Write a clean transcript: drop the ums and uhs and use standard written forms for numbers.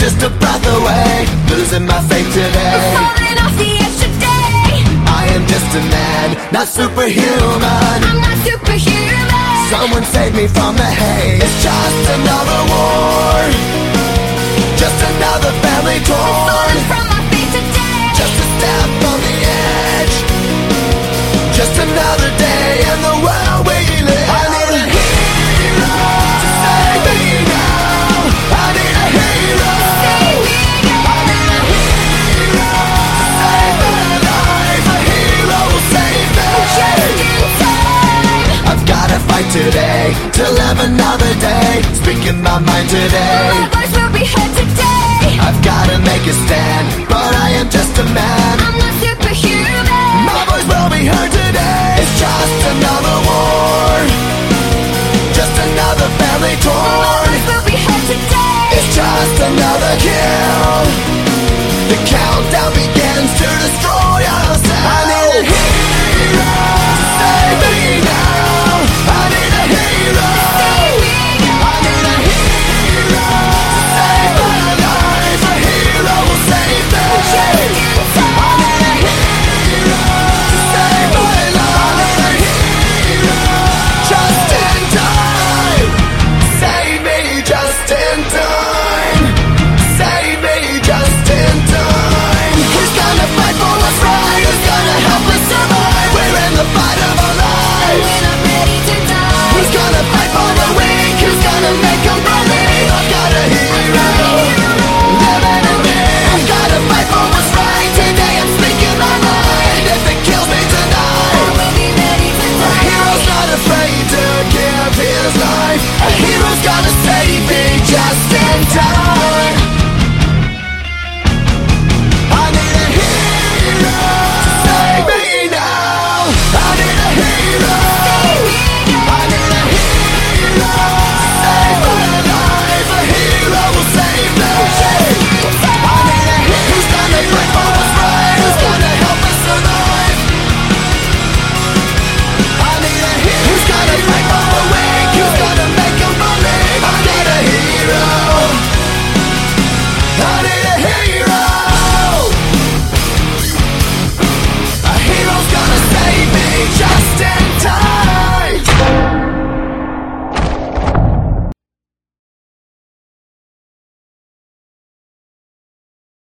just a breath away, losing my faith today. Falling off the edge today. I am just a man, not superhuman. I'm not superhuman. Someone save me from the hate. It's just another war, just another family torn. Falling from my feet today. Just a step on the edge, just another day in the world we live. I need a hero to save me now. I need a hero. Save me I need a hero to save my life. A hero will save me. just in time. I've gotta fight today to live another day, speaking my mind today. My voice will be heard today. I've gotta make a stand.